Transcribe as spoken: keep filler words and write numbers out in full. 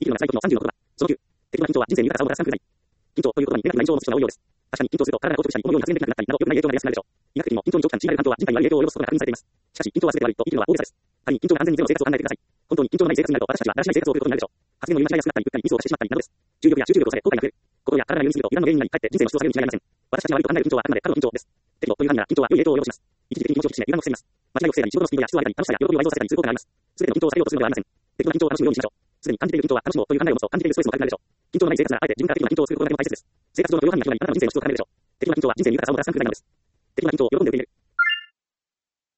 生きるのが辛いことのさんじゅうのことだ。そのきゅう、適度な緊張は人生に豊かさをもたらす環境に。緊張ということに連絡な印象を持つ人が多いようです。確かに緊張すると体が硬直したり、思うように発言できなくなったりなど良くない影響が出やすくなるでしょう。医学的にも緊張に長期間強いられる環境は人体に悪い影響を及ぼすことが確認されています。しかし緊張は全て悪いと言い切るのは大げさです。仮に緊張が安全にゼロの生活を考えてください。本当に緊張のない生活になると私たちはだらしない生活を送ることになるでしょう。発言を言い間違いやすくなったり、うっかりミスをしてしまったりなどです。重力や集中力をされ後悔が増える。心や体が緩みすぎると油断の原因になり、かえって人生の質を下げるに違いありません。私たちが悪いと考える緊張はあくまで過度の緊張です。適度という範囲なら緊張は良い影響を及ぼします。一時的に気持ちを引き締め、油断を防ぎます。間違いを防いだり、仕事のスピードや質を上げたり、楽しさや喜びを倍増させたりする効果があります。すべての緊張を避けようとするのではありません。適度な緊張を楽しむようにしましょう。すでに感じている緊張は楽しもうという考えを持つと感じているストレスも軽くなるでしょう。緊張のない生活ならあえて自分から適度な緊張を作ることがとても大切です。生活上の許容範囲が広がり、あなたの人生の質を高めるでしょう。適度な緊張は人生に豊かさをもたらす環境になるのです。適度な緊張を喜んで受け入れる。